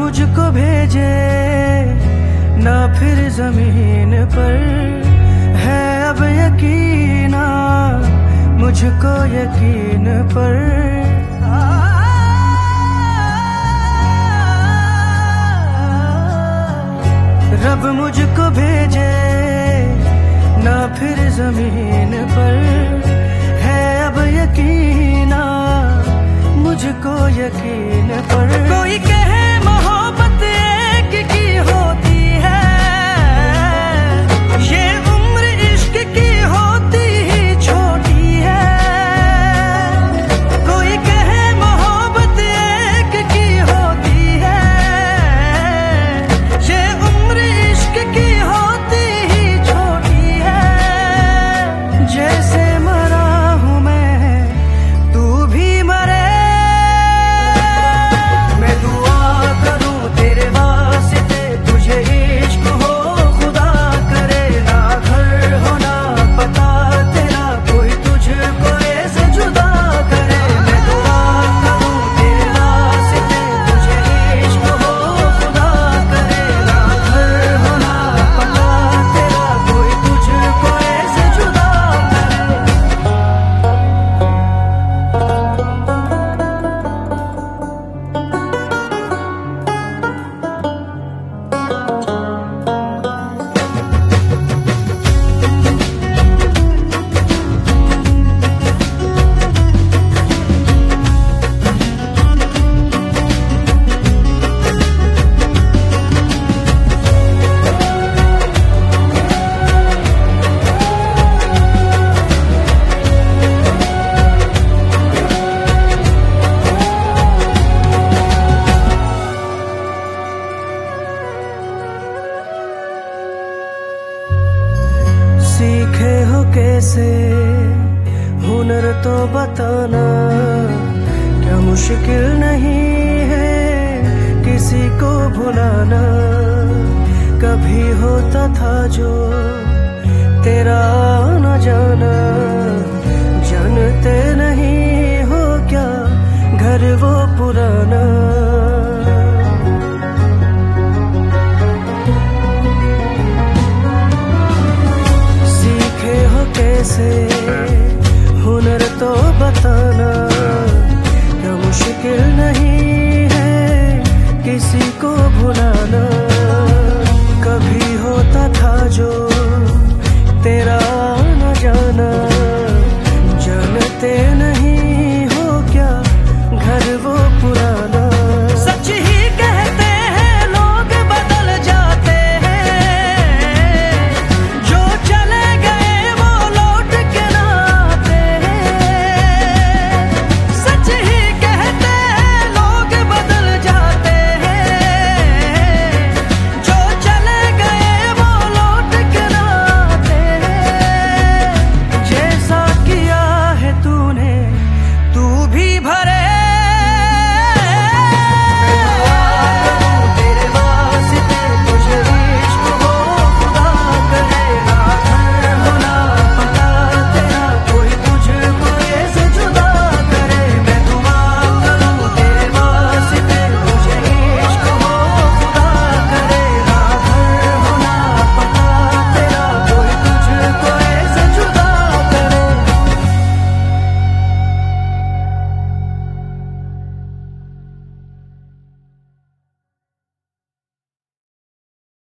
मुझको भेजे ना फिर जमीन पर, है अब यकीन मुझको यकीन पर। रब मुझको भेजे ना फिर जमीन पर, है अब यकीन मुझको यकीन पर। कोई कहे मोहब्बत एक की होती है, ये उम्र इश्क की होती ही छोटी है। कोई कहे मोहब्बत एक की होती है, ये उम्र इश्क की होती ही छोटी है। जैसे मरा हूँ मैं तू भी मरे, सीखे हो कैसे हुनर तो बताना, क्या मुश्किल नहीं है किसी को भुलाना। कभी होता था